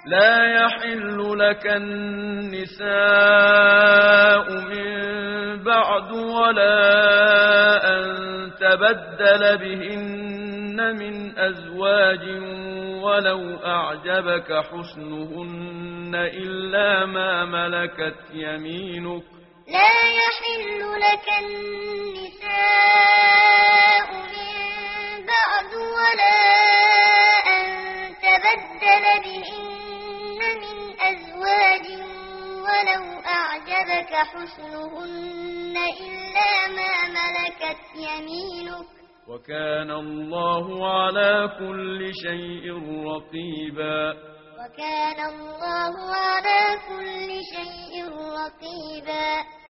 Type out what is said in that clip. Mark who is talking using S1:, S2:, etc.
S1: لا يحل لك النساء من بعد ولا أن تبدل بهن من أزواج ولو أعجبك حسنهن إلا ما ملكت يمينك
S2: لا يحل لك النساء من بعد ولا أن تبدل بهن من أزواج ولو أعجبك حسنهن إلا ما ملكت يمينك
S1: وكان الله على كل شيء رقيبا
S2: وكان الله على كل شيء رقيبا